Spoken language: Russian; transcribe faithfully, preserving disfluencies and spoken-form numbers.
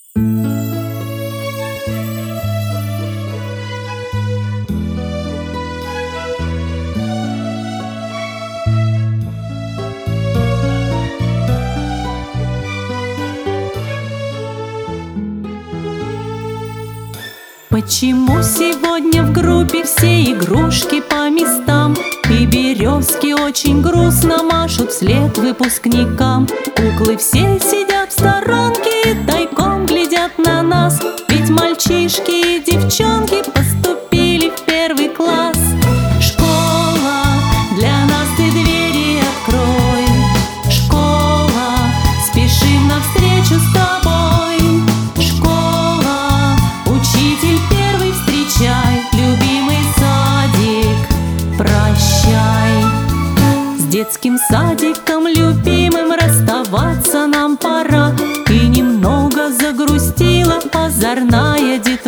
Почему сегодня в группе все игрушки по местам, и березки очень грустно машут вслед выпускникам? Куклы все сидят в сторонке и тайком глядят на нас, ведь мальчишки и девчонки поступили в первый класс. Школа, для нас ты двери открой. Школа, спешим навстречу с тобой. Школа, учитель первый встречай, любимый садик, прощай. С детским садиком любимым расставаться нам пора, и немного загрустила озорная детвора.